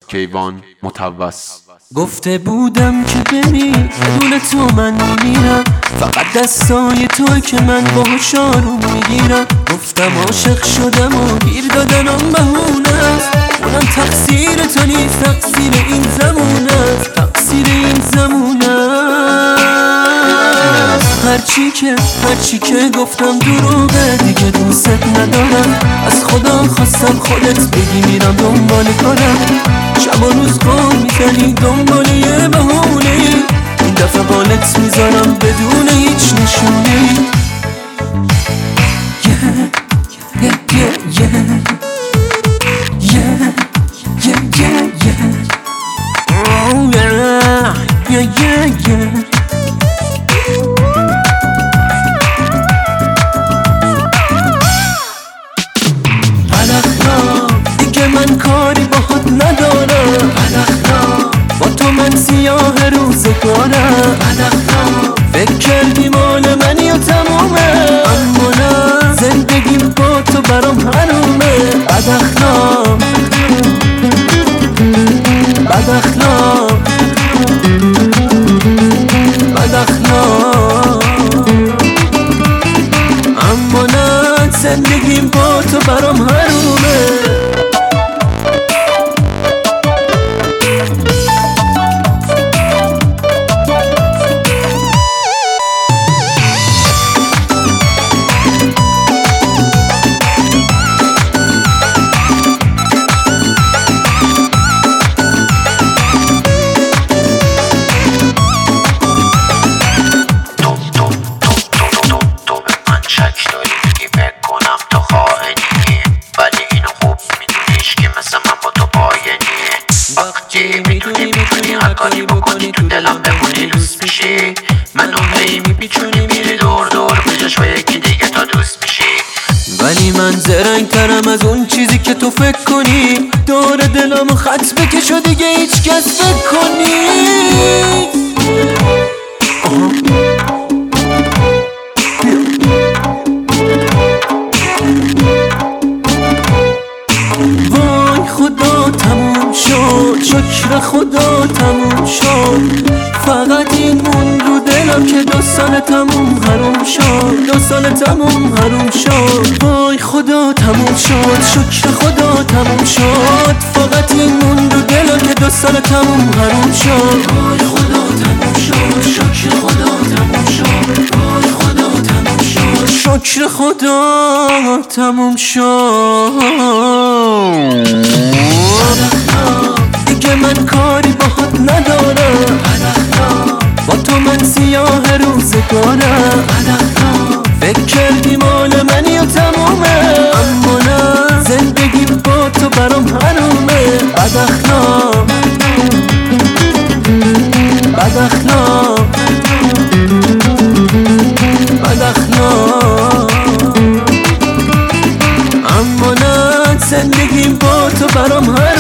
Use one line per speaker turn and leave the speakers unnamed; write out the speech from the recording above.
کیوان متوس.
گفته بودم که بری بدون تو من میمیرم، فقط دستای توی که من باهاش آروم میگیرم. گفتم عاشق شدم و گیر دادنم بهونه است، اونم تقصیر تو نیست، تقصیر این زمونه است، تقصیر این زمونه است. هرچی که گفتم دروغه، دیگه دوست ندارم. از خدا خواستم خودت بگی میرم دنبال کارم. شب و روز قول میزنی دنبال یه بهونه، این دفعه بالت میذارم بدون هیچ نشونه. دیگه من کاری باهات ندارم، با تو من سیاه روزگارم. فکر کردی مال منی و تمومه، اما نه، زندگیم با تو برام حرومه. بد اخلاق اما نه، زندگیم با تو برام حرومه. میتونی هر کاری بکنی تو دلم بمونی دوست میشی، منو هی میپیچونی میری دور دور بجاش با یکی دیگه تا دوست میشی. ولی من زرنگ ترم از اون چیزی که تو فکر کنی، دور دلم خط بکش و دیگه هیچ کس فکر کنی. وای خدا تموم شد، شکر خدا تموم شد. فقط این مون رو دلم که 2 سال تموم حروم شد، 2 سال تموم حروم شد. وای خدا تموم شد، شکر خدا تموم شد. فقط این مون رو دلم که 2 سال تموم حروم شد. وای خدا تموم شد، شکر خدا تموم شد. وای خدا تموم شد، شکر خدا تموم شد. دیگه من کاری باهات ندارم، با تو من سیاه روزگارم. فکر کردی مال منی و تمومه، اما نه، زندگیم با تو برام حرومه. بد اخلاق اما نه، زندگیم با تو برام حرومه.